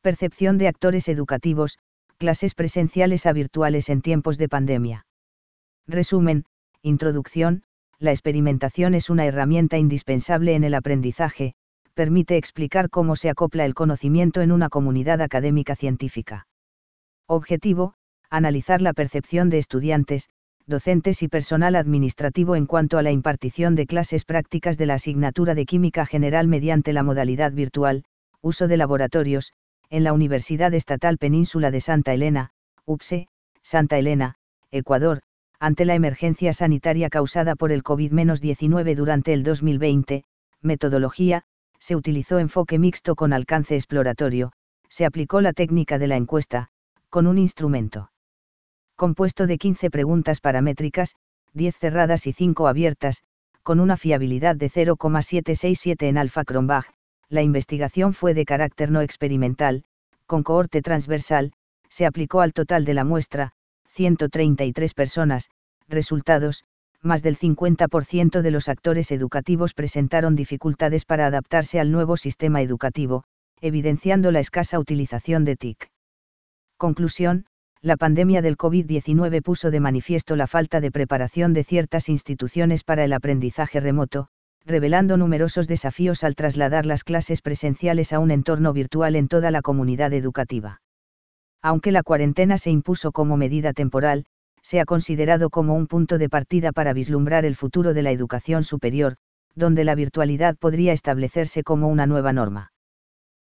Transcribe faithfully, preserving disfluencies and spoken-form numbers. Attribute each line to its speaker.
Speaker 1: Percepción de actores educativos, clases presenciales a virtuales en tiempos de pandemia. Resumen, introducción, la experimentación es una herramienta indispensable en el aprendizaje, permite explicar cómo se acopla el conocimiento en una comunidad académica científica. Objetivo, analizar la percepción de estudiantes, docentes y personal administrativo en cuanto a la impartición de clases prácticas de la asignatura de Química General mediante la modalidad virtual, uso de laboratorios, en la Universidad Estatal Península de Santa Elena, U P S E, Santa Elena, Ecuador, ante la emergencia sanitaria causada por el COVID diecinueve durante el dos mil veinte, metodología, se utilizó enfoque mixto con alcance exploratorio, se aplicó la técnica de la encuesta, con un instrumento compuesto de quince preguntas paramétricas, diez cerradas y cinco abiertas, con una fiabilidad de cero coma setecientos sesenta y siete en alfa Cronbach. La investigación fue de carácter no experimental, con cohorte transversal, se aplicó al total de la muestra, ciento treinta y tres personas. Resultados, más del cincuenta por ciento de los actores educativos presentaron dificultades para adaptarse al nuevo sistema educativo, evidenciando la escasa utilización de T I C. Conclusión, la pandemia del COVID diecinueve puso de manifiesto la falta de preparación de ciertas instituciones para el aprendizaje remoto, revelando numerosos desafíos al trasladar las clases presenciales a un entorno virtual en toda la comunidad educativa. Aunque la cuarentena se impuso como medida temporal, se ha considerado como un punto de partida para vislumbrar el futuro de la educación superior, donde la virtualidad podría establecerse como una nueva norma.